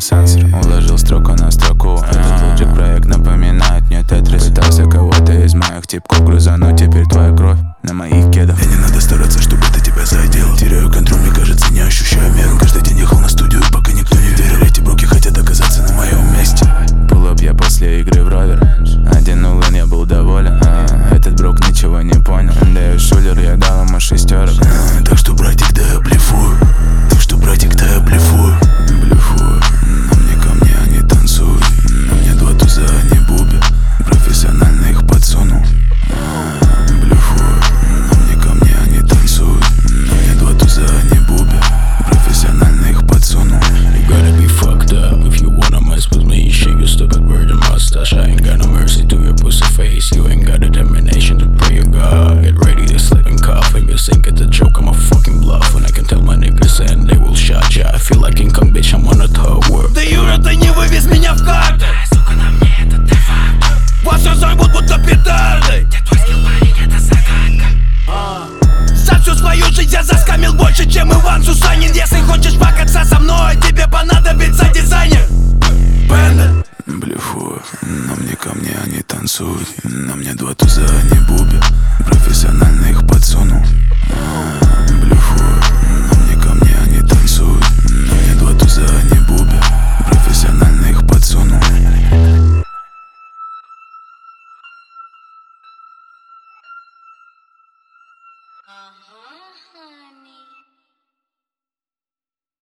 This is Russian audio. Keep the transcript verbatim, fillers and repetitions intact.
сенсор, уложил строку на строку. Этот лоджик проект напоминает мне тетрис. Пытался кого-то из моих типков грузануть, теперь твоя кровь на моих кедах. Мне не надо стараться, чтобы это тебя задел. Теряю контроль, мне кажется, не ощущаю меру. Каждый день ехал на студию, пока никто не верил. Эти броки хотят оказаться на моем месте. Пулап я после игры в ровер. Один улын, я был доволен, а, этот брок ничего не понял. Да и шулер, я дал ему шестерок. а, Так что, братик, да я блефую. Так что, братик, да я блефую. Блефую. На мне камни, они танцуют. На мне два туза, они буби. Профессионально их подсунул. а, Блефую. На мне камни, они танцуют. На мне два туза, они буби. Профессионально их подсунул. You gotta be fucked up if you wanna mess with me. Shake your stupid virgin mustache. I ain't got no mercy to your pussy face. You ain't got determination to pray your God. Get ready to slip and cough. If you think it's a joke, I'm a fucking bluff. And I can tell my niggas and they will shot ya. I feel like King Kong, bitch, I'm on a tower. Да Юра, ты не вывез меня в карты. Сука, на мне это де-факто. Вас все зовут будто петарды. Где твой скилл, парень, это загадка. За всю свою жизнь я заскамил больше, чем Иван Сусанин. Если хочешь покататься со мной, тебе понадобится дизайнер. Бендер. Блефую. На мне камни, они танцуют. На мне два туза, они буби. Профессионально их подсунул. а, Блефую. На мне камни, они танцуют. На мне два туза, они буби. Профессионально их подсунул. Uh-huh, honey.